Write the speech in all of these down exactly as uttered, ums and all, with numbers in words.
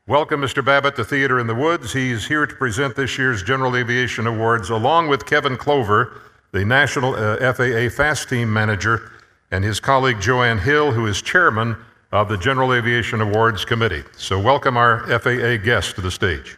Welcome, Mister Babbitt, to Theater in the Woods. He's here to present this year's General Aviation Awards, along with Kevin Clover, the National uh, F A A Fast Team Manager, and his colleague Joanne Hill, who is chairman of the General Aviation Awards Committee. So welcome our F A A guest to the stage.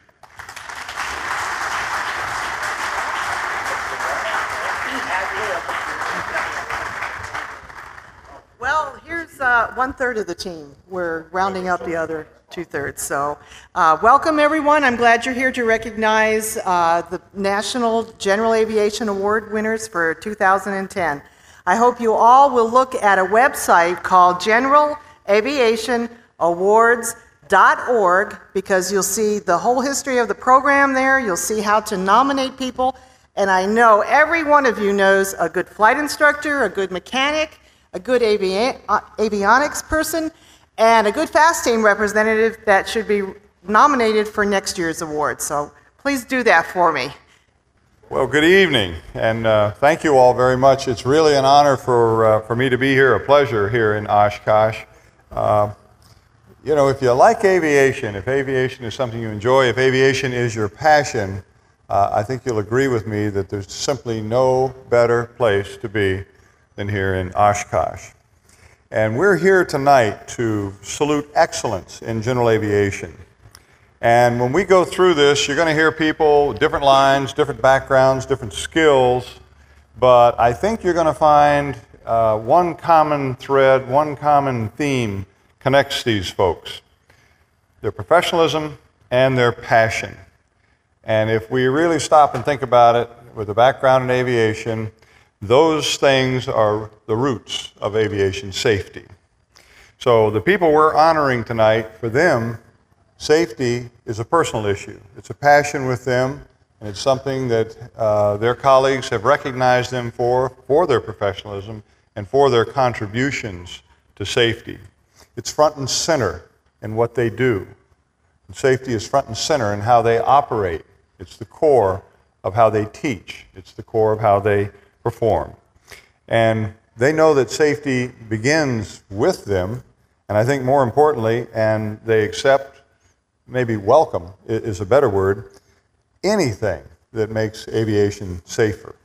Well, here's uh, one-third of the team. We're rounding up the other two-thirds. So uh, welcome, everyone. I'm glad you're here to recognize uh, the National General Aviation Award winners for two thousand ten. I hope you all will look at a website called general aviation awards dot org, because you'll see the whole history of the program there. You'll see how to nominate people. And I know every one of you knows a good flight instructor, a good mechanic, a good avi- uh, avionics person, and a good fast team representative that should be nominated for next year's award. So please do that for me. Well, good evening, and uh, thank you all very much. It's really an honor for, uh, for me to be here, a pleasure here in Oshkosh. Uh, you know, if you like aviation, if aviation is something you enjoy, if aviation is your passion, uh, I think you'll agree with me that there's simply no better place to be than here in Oshkosh. And we're here tonight to salute excellence in general aviation. And when we go through this, you're going to hear people, different lines, different backgrounds, different skills, but I think you're going to find uh, one common thread, one common theme connects these folks: their professionalism and their passion. And if we really stop and think about it, with a background in aviation, those things are the roots of aviation safety. So the people we're honoring tonight, for them, safety is a personal issue. It's a passion with them, and it's something that uh, their colleagues have recognized them for, for their professionalism and for their contributions to safety. It's front and center in what they do. And safety is front and center in how they operate. It's the core of how they teach. It's the core of how they perform. And they know that safety begins with them, and I think more importantly, and they accept, maybe welcome is a better word, anything that makes aviation safer.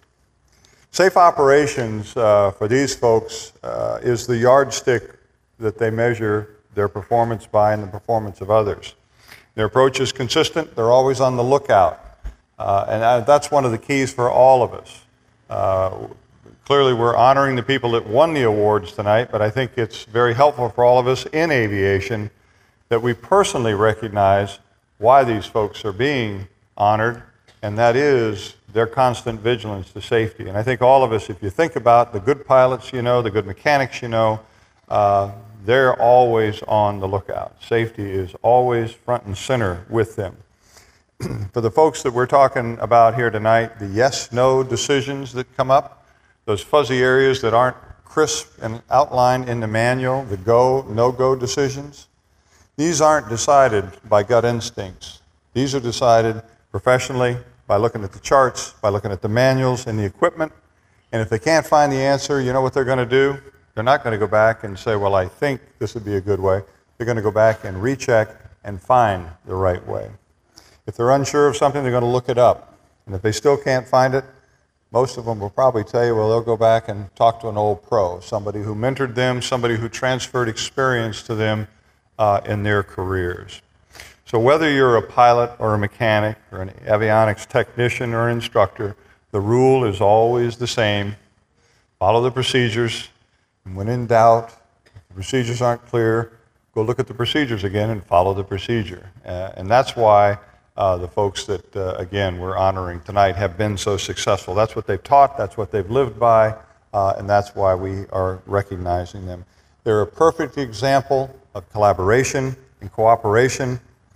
Safe operations uh, for these folks uh, is the yardstick that they measure their performance by and the performance of others. Their approach is consistent. They're always on the lookout. Uh, and that's one of the keys for all of us. Uh, clearly, we're honoring the people that won the awards tonight, but I think it's very helpful for all of us in aviation that we personally recognize why these folks are being honored, and that is their constant vigilance to safety. And I think all of us, if you think about the good pilots you know, the good mechanics you know, uh, they're always on the lookout. Safety is always front and center with them. For the folks that we're talking about here tonight, the yes-no decisions that come up, those fuzzy areas that aren't crisp and outlined in the manual, the go, no-go decisions, these aren't decided by gut instincts. These are decided professionally by looking at the charts, by looking at the manuals and the equipment. And if they can't find the answer, you know what they're going to do? They're not going to go back and say, well, I think this would be a good way. They're going to go back and recheck and find the right way. If they're unsure of something, they're going to look it up. And if they still can't find it, most of them will probably tell you, well, they'll go back and talk to an old pro, somebody who mentored them, somebody who transferred experience to them uh, in their careers. So whether you're a pilot or a mechanic or an avionics technician or instructor, the rule is always the same. Follow the procedures, and when in doubt, if the procedures aren't clear, go look at the procedures again and follow the procedure. Uh, and that's why Uh, the folks that, uh, again, we're honoring tonight have been so successful. That's what they've taught, that's what they've lived by, uh, and that's why we are recognizing them. They're a perfect example of collaboration and cooperation,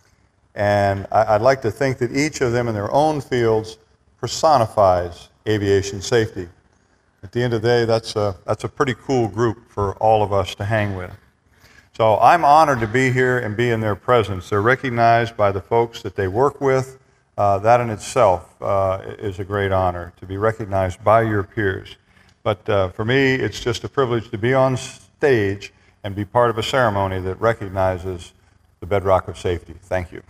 and I, I'd like to think that each of them in their own fields personifies aviation safety. At the end of the day, that's a, that's a pretty cool group for all of us to hang with. So I'm honored to be here and be in their presence. They're recognized by the folks that they work with. Uh, that in itself uh, is a great honor, to be recognized by your peers. But uh, for me, it's just a privilege to be on stage and be part of a ceremony that recognizes the the bedrock of safety. Thank you.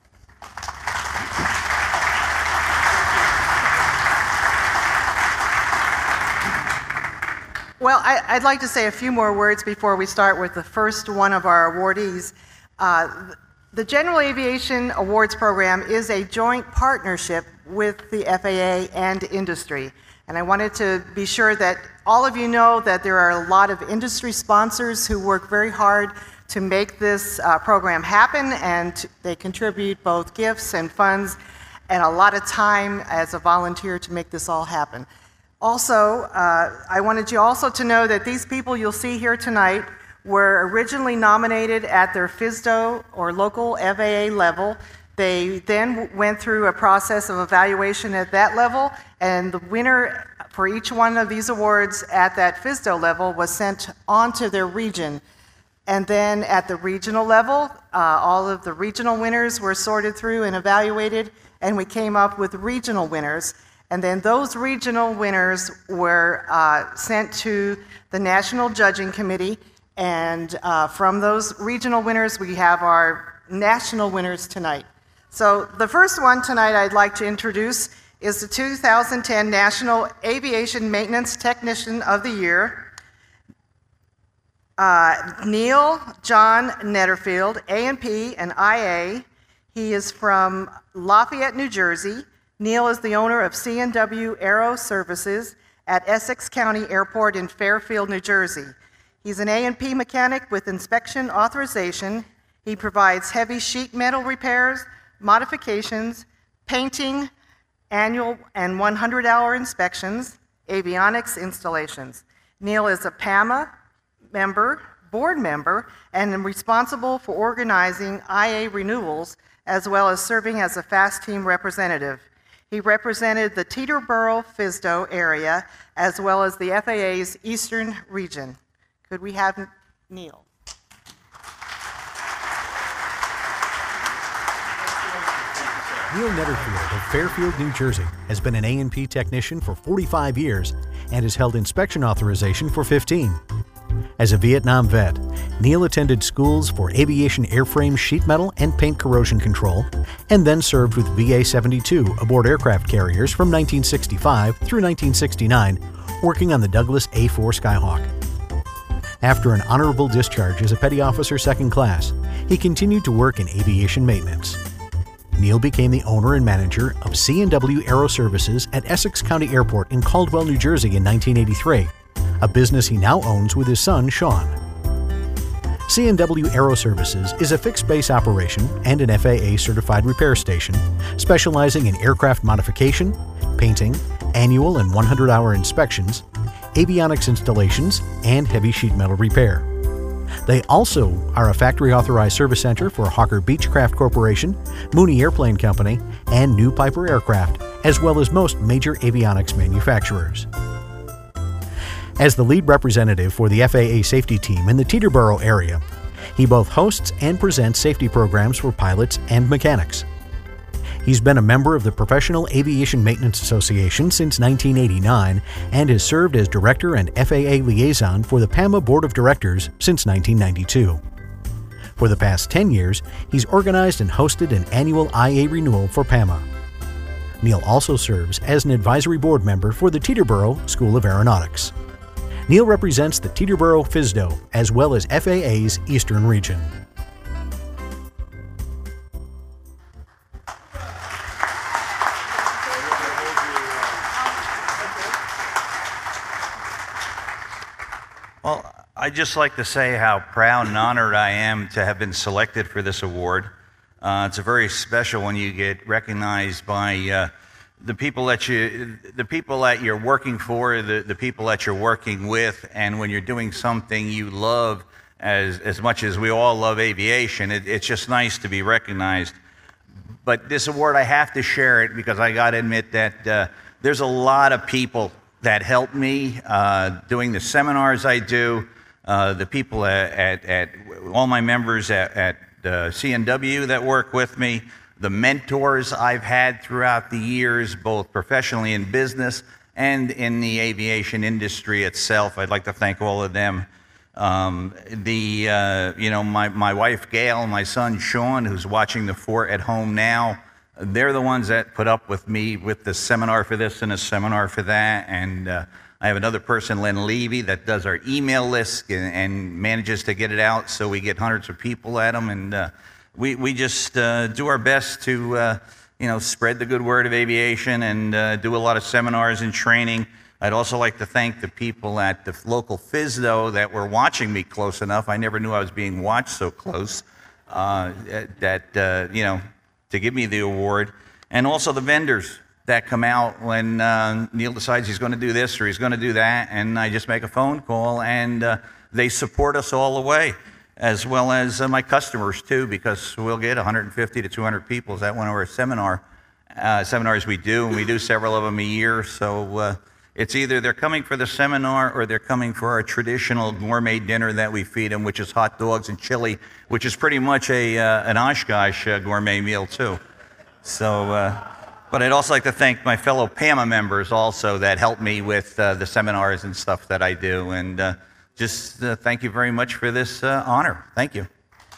Well, I, I'd like to say a few more words before we start with the first one of our awardees. Uh, the General Aviation Awards Program is a joint partnership with the F A A and industry. And I wanted to be sure that all of you know that there are a lot of industry sponsors who work very hard to make this uh, program happen, and they contribute both gifts and funds and a lot of time as a volunteer to make this all happen. Also, uh, I wanted you also to know that these people you'll see here tonight were originally nominated at their F S D O or local F A A level. They then went through a process of evaluation at that level, and the winner for each one of these awards at that F S D O level was sent on to their region. And then at the regional level, uh, all of the regional winners were sorted through and evaluated, and we came up with regional winners. And then those regional winners were uh, sent to the National Judging Committee, and uh, from those regional winners, we have our national winners tonight. So the first one tonight I'd like to introduce is the two thousand ten National Aviation Maintenance Technician of the Year, uh, Neil John Netterfield, A and P and I A. He is from Lafayette, New Jersey. Neil is the owner of C and W Aero Services at Essex County Airport in Fairfield, New Jersey. He's an A and P mechanic with inspection authorization. He provides heavy sheet metal repairs, modifications, painting, annual and hundred hour inspections, avionics installations. Neil is a P A M A member, board member, and responsible for organizing I A renewals, as well as serving as a FAST team representative. He represented the Teterboro F S D O area, as well as the F A A's Eastern region. Could we have Neil? Neil Netterfield of Fairfield, New Jersey, has been an A and P technician for forty-five years and has held inspection authorization for fifteen. As a Vietnam vet, Neil attended schools for aviation airframe sheet metal and paint corrosion control, and then served with V A seventy-two aboard aircraft carriers from nineteen sixty-five through nineteen sixty-nine, working on the Douglas A four Skyhawk. After an honorable discharge as a petty officer second class, he continued to work in aviation maintenance. Neil became the owner and manager of C and W Aero Services at Essex County Airport in Caldwell, New Jersey in nineteen eighty-three, a business he now owns with his son, Sean. C and W Aero Services is a fixed-base operation and an F A A-certified repair station specializing in aircraft modification, painting, annual and hundred hour inspections, avionics installations, and heavy sheet metal repair. They also are a factory-authorized service center for Hawker Beechcraft Corporation, Mooney Airplane Company, and New Piper Aircraft, as well as most major avionics manufacturers. As the lead representative for the F A A safety team in the Teterboro area, he both hosts and presents safety programs for pilots and mechanics. He's been a member of the Professional Aviation Maintenance Association since nineteen eighty-nine and has served as director and F A A liaison for the P A M A Board of Directors since nineteen ninety-two. For the past ten years, he's organized and hosted an annual I A renewal for P A M A. Neil also serves as an advisory board member for the Teterboro School of Aeronautics. Neil represents the Teterboro F S D O as well as F A A's Eastern region. Well, I'd just like to say how proud and honored I am to have been selected for this award. Uh, it's a very special when you get recognized by uh, the people that you, the people that you're working for, the, the people that you're working with, and when you're doing something you love as as much as we all love aviation, it, it's just nice to be recognized. But this award, I have to share it because I got to admit that uh, there's a lot of people that helped me uh, doing the seminars I do, uh, the people at, at, at all my members at, at uh, C and W that work with me, the mentors I've had throughout the years, both professionally in business and in the aviation industry itself. I'd like to thank all of them. Uh, Um, the, uh, you know, my, my wife Gail, my son Sean, who's watching the fort at home now, they're the ones that put up with me with the seminar for this and a seminar for that. And uh, I have another person, Len Levy, that does our email list and, and manages to get it out so we get hundreds of people at them. And uh, we, we just uh, do our best to, uh, you know, spread the good word of aviation and uh, do a lot of seminars and training. I'd also like to thank the people at the local F I S D O that were watching me close enough. I never knew I was being watched so close, uh, that, uh, you know, to give me the award. And also the vendors that come out when uh, Neil decides he's going to do this or he's going to do that, and I just make a phone call, and uh, they support us all the way, as well as uh, my customers too, because we'll get one hundred fifty to two hundred people at one of our seminar, uh, seminars we do, and we do several of them a year. So uh, it's either they're coming for the seminar or they're coming for our traditional gourmet dinner that we feed them, which is hot dogs and chili, which is pretty much a, uh, an Oshkosh uh, gourmet meal too. So, uh, but I'd also like to thank my fellow P A M A members also that help me with uh, the seminars and stuff that I do. And uh, just uh, thank you very much for this uh, honor. Thank you.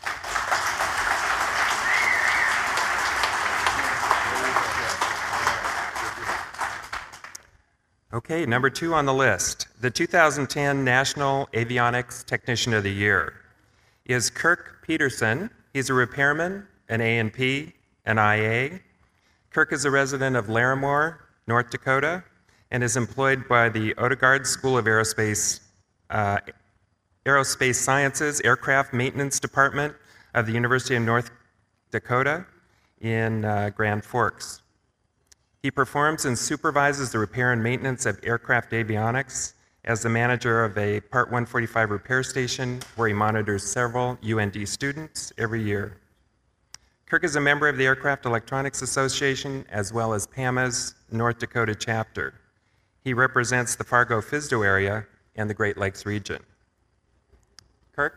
Okay, number two on the list, the two thousand ten National Avionics Technician of the Year is Kirk Peterson. He's a repairman, an A and P, an I A. Kirk is a resident of Larimore, North Dakota, and is employed by the Odegaard School of Aerospace, uh, Aerospace Sciences Aircraft Maintenance Department of the University of North Dakota in uh, Grand Forks. He performs and supervises the repair and maintenance of aircraft avionics as the manager of a Part one forty-five repair station where he monitors several U N D students every year. Kirk is a member of the Aircraft Electronics Association as well as P A M A's North Dakota chapter. He represents the Fargo-F I S D O area and the Great Lakes region. Kirk?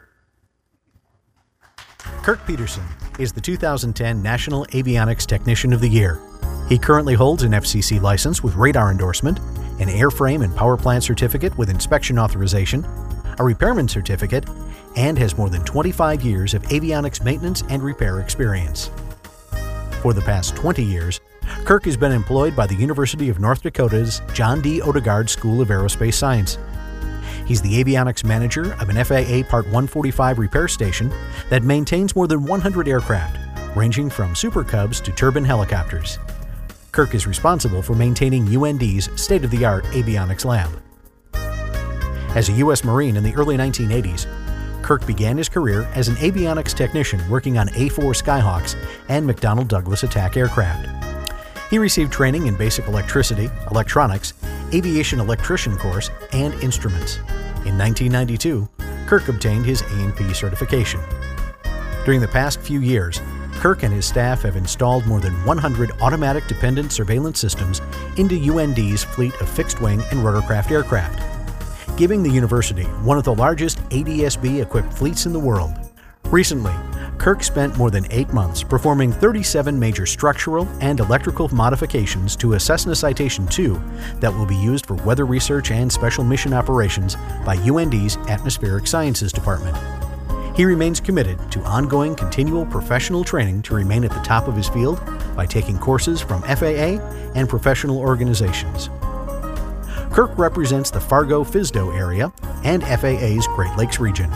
Kirk Peterson is the two thousand ten National Avionics Technician of the Year. He currently holds an F C C license with radar endorsement, an airframe and power plant certificate with inspection authorization, a repairman certificate, and has more than twenty-five years of avionics maintenance and repair experience. For the past twenty years, Kirk has been employed by the University of North Dakota's John D. Odegaard School of Aerospace Science. He's the avionics manager of an F A A Part one forty-five repair station that maintains more than one hundred aircraft, ranging from Super Cubs to turbine helicopters. Kirk is responsible for maintaining U N D's state-of-the-art avionics lab. As a U S Marine in the early nineteen eighties, Kirk began his career as an avionics technician working on A four Skyhawks and McDonnell Douglas attack aircraft. He received training in basic electricity, electronics, aviation electrician course, and instruments. In nineteen ninety-two, Kirk obtained his A and P certification. During the past few years, Kirk and his staff have installed more than one hundred automatic dependent surveillance systems into U N D's fleet of fixed-wing and rotorcraft aircraft, giving the university one of the largest A D S B-equipped fleets in the world. Recently, Kirk spent more than eight months performing thirty-seven major structural and electrical modifications to a Cessna Citation two that will be used for weather research and special mission operations by U N D's Atmospheric Sciences Department. He remains committed to ongoing continual professional training to remain at the top of his field by taking courses from F A A and professional organizations. Kirk represents the Fargo-F I S D O area and F A A's Great Lakes region.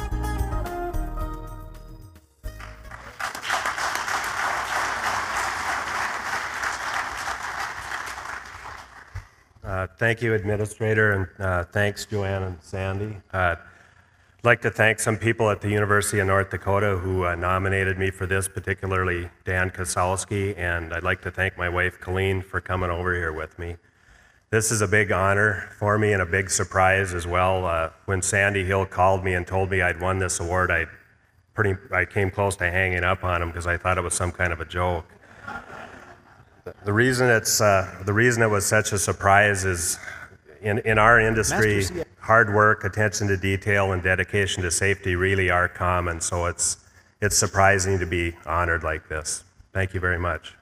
Uh, thank you, Administrator, and uh, thanks, Joanne and Sandy. Uh, I'd like to thank some people at the University of North Dakota who uh, nominated me for this, particularly Dan Kosalski, and I'd like to thank my wife, Colleen, for coming over here with me. This is a big honor for me and a big surprise as well. Uh, when Sandy Hill called me and told me I'd won this award, I pretty I came close to hanging up on him because I thought it was some kind of a joke. The reason it's uh, the reason it was such a surprise is in in our industry, hard work, attention to detail, and dedication to safety really are common. So it's it's surprising to be honored like this. Thank you very much.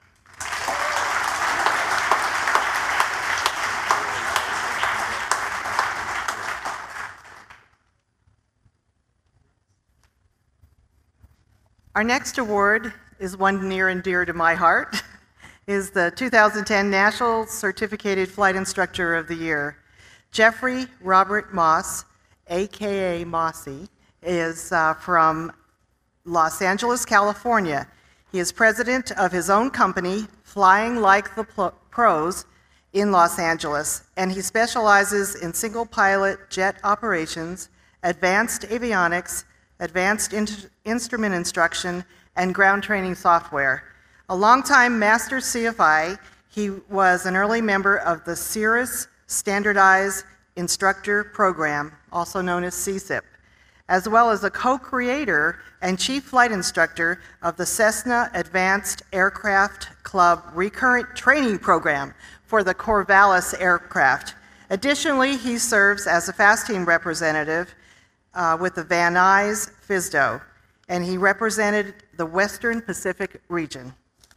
Our next award is one near and dear to my heart, is the two thousand ten National Certificated Flight Instructor of the Year. Jeffrey Robert Moss, A K A Mossy, is uh, from Los Angeles, California. He is president of his own company, Flying Like the Pros, in Los Angeles, and he specializes in single-pilot jet operations, advanced avionics, advanced in- instrument instruction, and ground training software. A longtime master C F I, he was an early member of the Cirrus Standardized Instructor Program, also known as C S I P, as well as a co-creator and chief flight instructor of the Cessna Advanced Aircraft Club Recurrent Training Program for the Corvallis aircraft. Additionally, he serves as a fast team representative uh, with the Van Nuys F S D O, and he represented the Western Pacific region.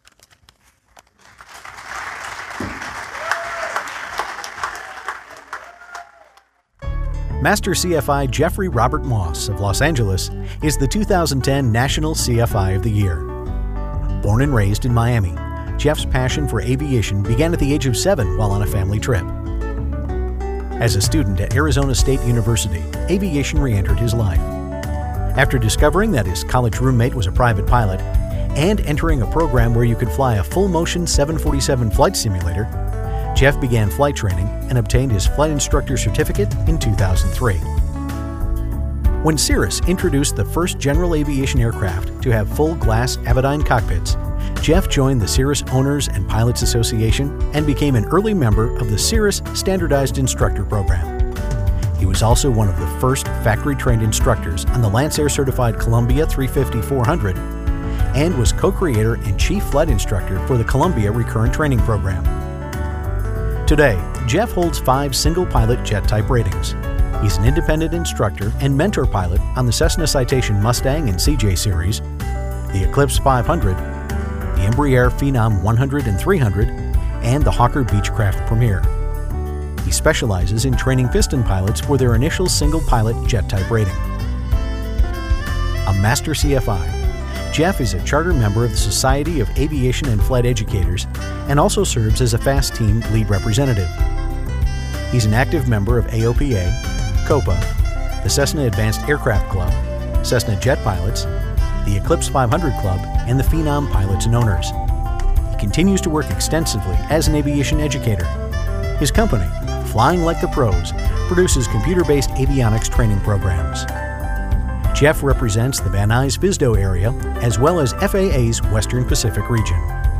Master C F I Jeffrey Robert Moss of Los Angeles is the two thousand ten National C F I of the Year. Born and raised in Miami, Jeff's passion for aviation began at the age of seven while on a family trip. As a student at Arizona State University, aviation re-entered his life. After discovering that his college roommate was a private pilot and entering a program where you could fly a full-motion seven forty-seven flight simulator, Jeff began flight training and obtained his flight instructor certificate in two thousand three. When Cirrus introduced the first general aviation aircraft to have full glass Avidyne cockpits, Jeff joined the Cirrus Owners and Pilots Association and became an early member of the Cirrus Standardized Instructor Program. He was also one of the first factory-trained instructors on the Lancair Certified Columbia three fifty four hundred and was co-creator and chief flight instructor for the Columbia Recurrent Training Program. Today, Jeff holds five single-pilot jet-type ratings. He's an independent instructor and mentor pilot on the Cessna Citation Mustang and C J series, the Eclipse five hundred, the Embraer Phenom one hundred and three hundred, and the Hawker Beechcraft Premier. He specializes in training piston pilots for their initial single-pilot jet-type rating. A Master C F I, Jeff is a charter member of the Society of Aviation and Flight Educators and also serves as a fast team lead representative. He's an active member of A O P A, COPA, the Cessna Advanced Aircraft Club, Cessna Jet Pilots, the Eclipse five hundred Club, and the Phenom Pilots and Owners. He continues to work extensively as an aviation educator. His company, Flying Like the Pros, produces computer-based avionics training programs. Jeff represents the Van Nuys F S D O area as well as F A A's Western Pacific region.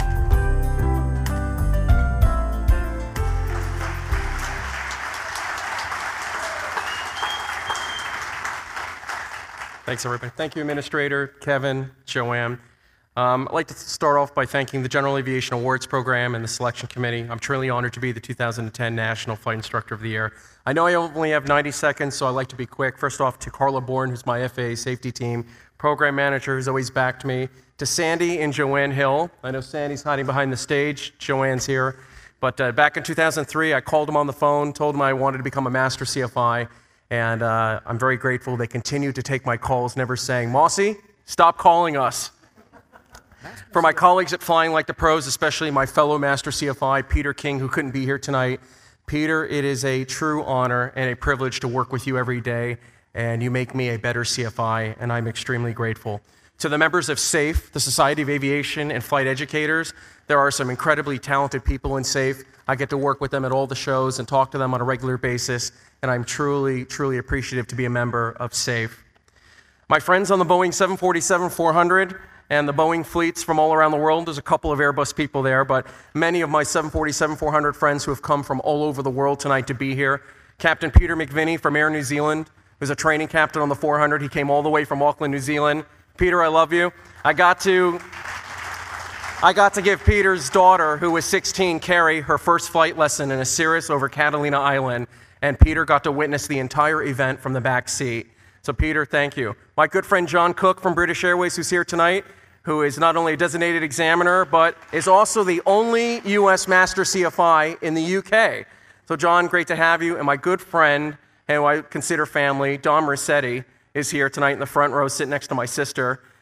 Thanks, everybody. Thank you, Administrator, Kevin, Joanne. Um, I'd like to start off by thanking the General Aviation Awards Program and the Selection Committee. I'm truly honored to be the two thousand ten National Flight Instructor of the Year. I know I only have ninety seconds, so I'd like to be quick. First off, to Carla Bourne, who's my F A A safety team program manager, who's always backed me. To Sandy and Joanne Hill. I know Sandy's hiding behind the stage. Joanne's here. But uh, back in two thousand three, I called them on the phone, told them I wanted to become a Master C F I, and uh, I'm very grateful they continue to take my calls, never saying, Mossy, stop calling us. For my colleagues at Flying Like the Pros, especially my fellow Master C F I, Peter King, who couldn't be here tonight. Peter, it is a true honor and a privilege to work with you every day, and you make me a better C F I, and I'm extremely grateful. To the members of SAFE, the Society of Aviation and Flight Educators, there are some incredibly talented people in SAFE. I get to work with them at all the shows and talk to them on a regular basis, and I'm truly, truly appreciative to be a member of SAFE. My friends on the Boeing seven forty-seven four hundred, and the Boeing fleets from all around the world. There's a couple of Airbus people there, but many of my seven forty-seven four hundred friends who have come from all over the world tonight to be here. Captain Peter McVinney from Air New Zealand, who's a training captain on the four hundred. He came all the way from Auckland, New Zealand. Peter, I love you. I got to, I got to give Peter's daughter, who was sixteen, Carrie, her first flight lesson in a Cirrus over Catalina Island, and Peter got to witness the entire event from the back seat. So Peter, thank you. My good friend John Cook from British Airways, who's here tonight, who is not only a designated examiner, but is also the only U S Master C F I in the U K. So John, great to have you. And my good friend, who I consider family, Don Rossetti, is here tonight in the front row, sitting next to my sister.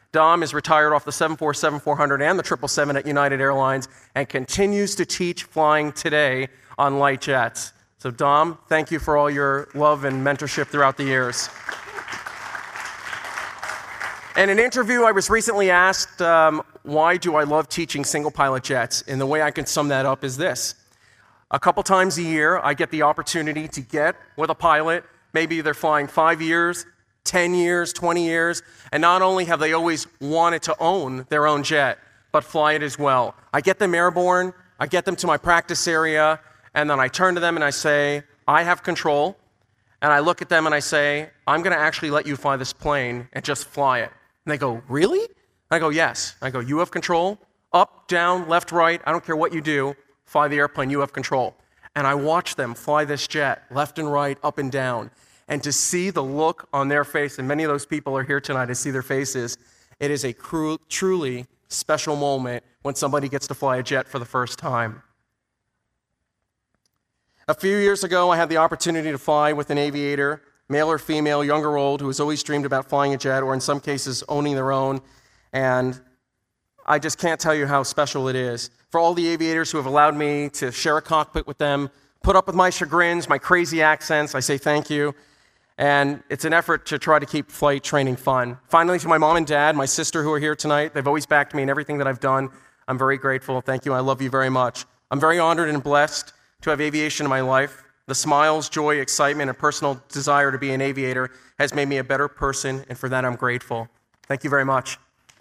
Dom is retired off the seven forty-seven four hundred and the triple seven at United Airlines and continues to teach flying today on light jets. So Dom, thank you for all your love and mentorship throughout the years. In an interview, I was recently asked, um, why do I love teaching single pilot jets? And the way I can sum that up is this. A couple times a year, I get the opportunity to get with a pilot. Maybe they're flying five years, ten years, twenty years, and not only have they always wanted to own their own jet, but fly it as well. I get them airborne, I get them to my practice area, and then I turn to them and I say, I have control, and I look at them and I say, I'm going to actually let you fly this plane and just fly it. And they go, really? I go, yes. I go, you have control, up, down, left, right, I don't care what you do, fly the airplane, you have control. And I watch them fly this jet, left and right, up and down. And to see the look on their face, and many of those people are here tonight to see their faces, it is a cru- truly special moment when somebody gets to fly a jet for the first time. A few years ago, I had the opportunity to fly with an aviator, male or female, young or old, who has always dreamed about flying a jet, or in some cases, owning their own. And I just can't tell you how special it is. For all the aviators who have allowed me to share a cockpit with them, put up with my chagrins, my crazy accents, I say thank you. And it's an effort to try to keep flight training fun. Finally, to my mom and dad, my sister who are here tonight, they've always backed me in everything that I've done. I'm very grateful. Thank you. I love you very much. I'm very honored and blessed to have aviation in my life. The smiles, joy, excitement, and personal desire to be an aviator has made me a better person, and for that I'm grateful. Thank you very much.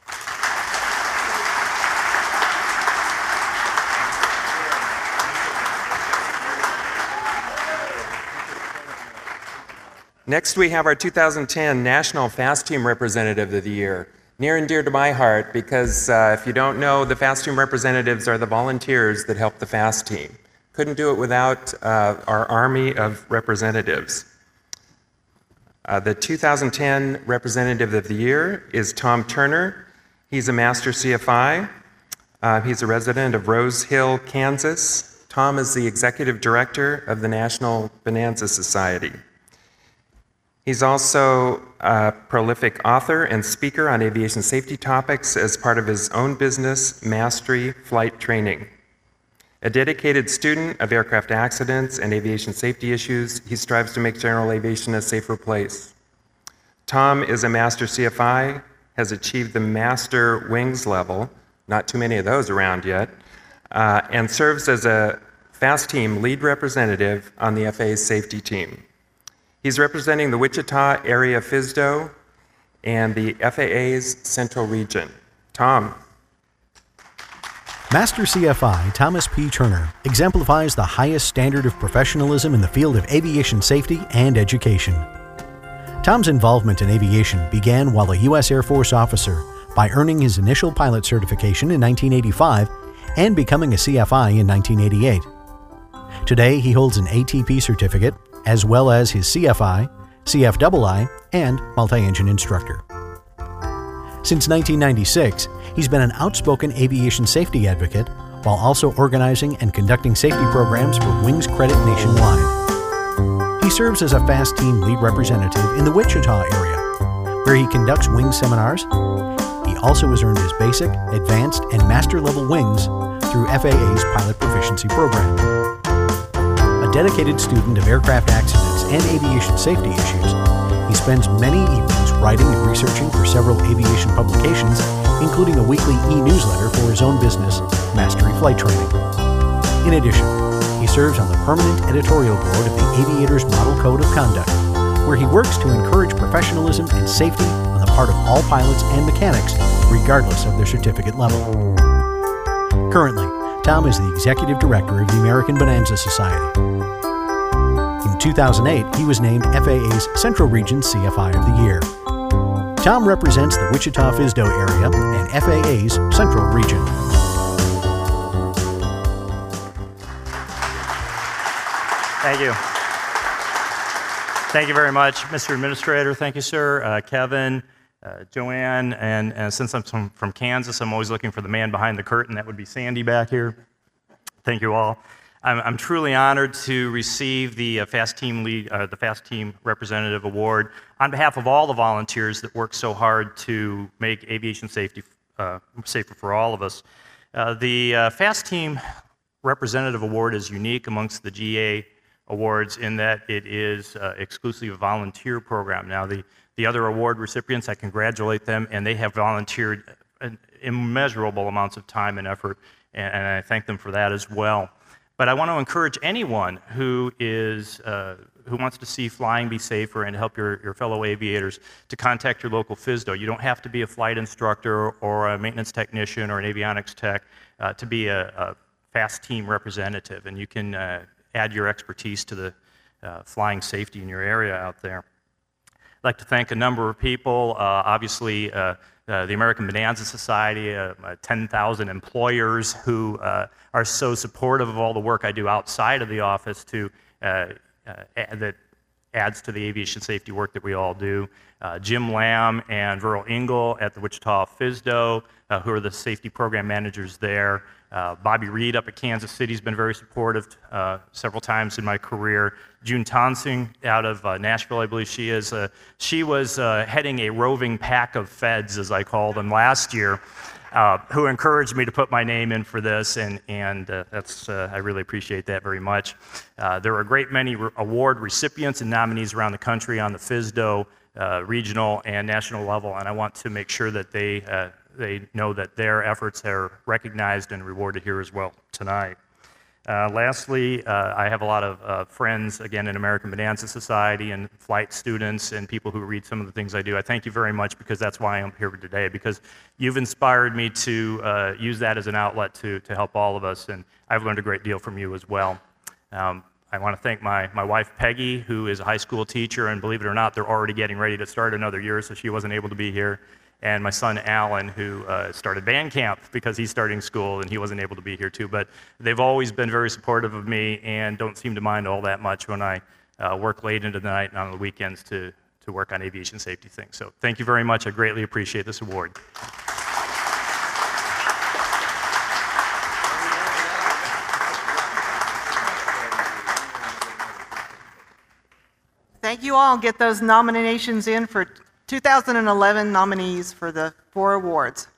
Next, we have our two thousand ten National FAST Team Representative of the Year. Near and dear to my heart, because uh, if you don't know, the FAST Team representatives are the volunteers that help the FAST Team. Couldn't do it without uh, our army of representatives. Uh, the two thousand ten Representative of the Year is Tom Turner. He's a Master C F I. Uh, he's a resident of Rose Hill, Kansas. Tom is the Executive Director of the National Bonanza Society. He's also a prolific author and speaker on aviation safety topics as part of his own business, Mastery Flight Training. A dedicated student of aircraft accidents and aviation safety issues, he strives to make general aviation a safer place. Tom is a Master C F I, has achieved the Master Wings level, not too many of those around yet, uh, and serves as a FAST Team lead representative on the F A A's safety team. He's representing the Wichita area F I S D O and the F A A's Central Region. Tom. Master C F I Thomas P. Turner exemplifies the highest standard of professionalism in the field of aviation safety and education. Tom's involvement in aviation began while a U S Air Force officer by earning his initial pilot certification in nineteen eighty-five and becoming a C F I in nineteen eighty-eight. Today, he holds an A T P certificate as well as his C F I, C F I I, and multi-engine instructor. Since nineteen ninety-six, he's been an outspoken aviation safety advocate while also organizing and conducting safety programs for Wings Credit nationwide. He serves as a FAST Team lead representative in the Wichita area, where he conducts wings seminars. He also has earned his basic, advanced, and master level wings through F A A's Pilot Proficiency Program. A dedicated student of aircraft accidents and aviation safety issues, he spends many evenings writing and researching for several aviation publications, including a weekly e-newsletter for his own business, Mastery Flight Training. In addition, he serves on the permanent editorial board of the Aviators Model Code of Conduct, where he works to encourage professionalism and safety on the part of all pilots and mechanics, regardless of their certificate level. Currently, Tom is the Executive Director of the American Bonanza Society. In two thousand eight, he was named F A A's Central Region C F I of the Year. Tom represents the Wichita F I S D O area and F A A's Central Region. Thank you. Thank you very much, Mister Administrator. Thank you, sir. Uh, Kevin, uh, Joanne, and, and since I'm from, from Kansas, I'm always looking for the man behind the curtain. That would be Sandy back here. Thank you all. I'm, I'm truly honored to receive the uh, Fast Team Lead, uh, the Fast Team Representative Award on behalf of all the volunteers that work so hard to make aviation safety uh, safer for all of us. Uh, the uh, Fast Team Representative Award is unique amongst the G A awards in that it is uh, exclusively a volunteer program. Now, the, the other award recipients, I congratulate them, and they have volunteered immeasurable amounts of time and effort, and, and I thank them for that as well. But I want to encourage anyone who is uh, who wants to see flying be safer and help your, your fellow aviators to contact your local F S D O. You don't have to be a flight instructor or a maintenance technician or an avionics tech uh, to be a, a Fast Team representative, and you can uh, add your expertise to the uh, flying safety in your area out there. I'd like to thank a number of people, uh, obviously uh, uh, the American Bonanza Society, uh, uh, ten thousand employers who uh, are so supportive of all the work I do outside of the office to, uh, uh, add, that adds to the aviation safety work that we all do. Uh, Jim Lamb and Verl Engel at the Wichita F S D O, uh, who are the safety program managers there. Uh, Bobby Reed up at Kansas City has been very supportive uh, several times in my career. June Tonsing out of uh, Nashville, I believe she is. Uh, she was uh, heading a roving pack of feds, as I called them, last year, uh, who encouraged me to put my name in for this, and, and uh, that's, uh, I really appreciate that very much. Uh, there are a great many re award recipients and nominees around the country on the F S D O uh, regional and national level, and I want to make sure that they uh, they know that their efforts are recognized and rewarded here as well tonight. Uh, lastly, uh, I have a lot of uh, friends, again, in American Bonanza Society and flight students and people who read some of the things I do. I thank you very much because that's why I'm here today, because you've inspired me to uh, use that as an outlet to, to help all of us, and I've learned a great deal from you as well. Um, I want to thank my, my wife, Peggy, who is a high school teacher, and believe it or not, they're already getting ready to start another year, so she wasn't able to be here. And my son, Alan, who uh, started band camp because he's starting school and he wasn't able to be here too. But they've always been very supportive of me and don't seem to mind all that much when I uh, work late into the night and on the weekends to, to work on aviation safety things. So thank you very much. I greatly appreciate this award. Thank you all. Get those nominations in for two thousand eleven nominees for the four awards.